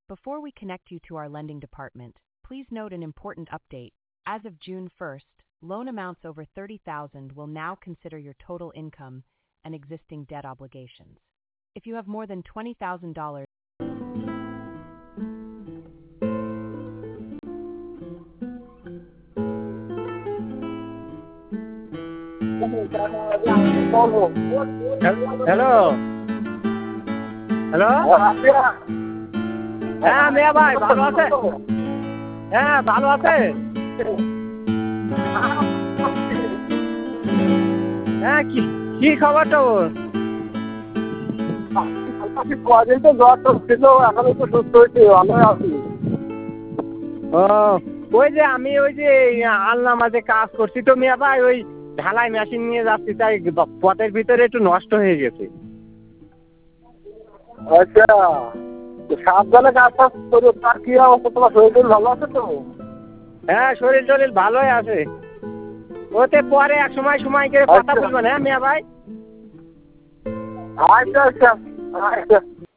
Before we connect you to our lending department, please note an important update. As of June 1st, loan amounts over $30,000 will now consider your total income and existing debt obligations. If you have more than $20,000, hello hello হ্যাঁ মিয়া ভাই ভালো আছে? হ্যাঁ ভালো আছে। হ্যাঁ কি কি খবর তোর? কদিন তো জ্বর তো ছিল, এখন একটু সুস্থ হয়েছে, ভালো আছি। ও ওই যে আমি ওই যে আলনা মাঝে কাজ করছি তো মিয়া ভাই, ওই ঢালাই মেশিন নিয়ে যাচ্ছি, তাই পথের ভিতরে একটু নষ্ট হয়ে গেছে। আচ্ছা, সাবধানে কাজ টাজ করো। তার কি অবস্থা, তোমার শরীর টরীর ভালো আছে তো? হ্যাঁ শরীর টরীর ভালোই আছে। ওতে পরে এক সময় সময় করে কথা আচ্ছা বলবেন হ্যাঁ মিয়া ভাই। আচ্ছা আচ্ছা আচ্ছা।